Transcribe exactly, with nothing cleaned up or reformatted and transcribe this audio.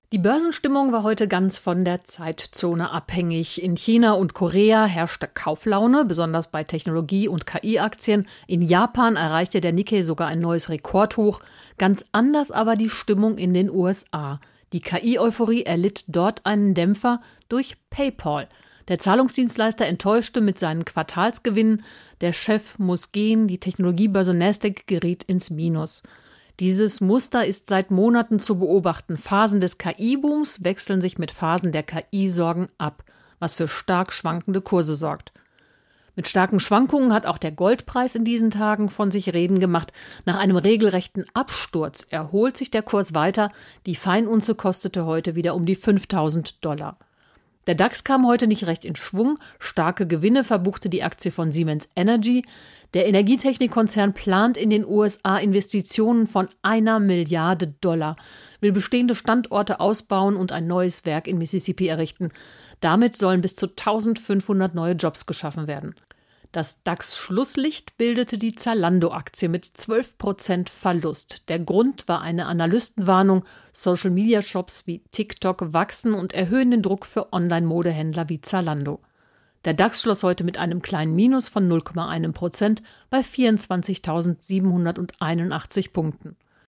Die Börsenstimmung war heute ganz von der Zeitzone abhängig. In China und Korea herrschte Kauflaune, besonders bei Technologie- und K I-Aktien. In Japan erreichte der Nikkei sogar ein neues Rekordhoch. Ganz anders aber die Stimmung in den U S A. Die K I-Euphorie erlitt dort einen Dämpfer durch PayPal. Der Zahlungsdienstleister enttäuschte mit seinen Quartalsgewinnen. Der Chef muss gehen, die Technologiebörse Nasdaq geriet ins Minus. Dieses Muster ist seit Monaten zu beobachten. Phasen des K I-Booms wechseln sich mit Phasen der K I-Sorgen ab, was für stark schwankende Kurse sorgt. Mit starken Schwankungen hat auch der Goldpreis in diesen Tagen von sich reden gemacht. Nach einem regelrechten Absturz erholt sich der Kurs weiter. Die Feinunze kostete heute wieder um die fünftausend Dollar. Der DAX kam heute nicht recht in Schwung. Starke Gewinne verbuchte die Aktie von Siemens Energy. Der Energietechnikkonzern plant in den U S A Investitionen von einer Milliarde Dollar, will bestehende Standorte ausbauen und ein neues Werk in Mississippi errichten. Damit sollen bis zu eintausendfünfhundert neue Jobs geschaffen werden. Das DAX-Schlusslicht bildete die Zalando-Aktie mit zwölf Prozent Verlust. Der Grund war eine Analystenwarnung. Social-Media-Shops wie TikTok wachsen und erhöhen den Druck für Online-Modehändler wie Zalando. Der DAX schloss heute mit einem kleinen Minus von null Komma eins Prozent bei vierundzwanzigtausendsiebenhunderteinundachtzig Punkten.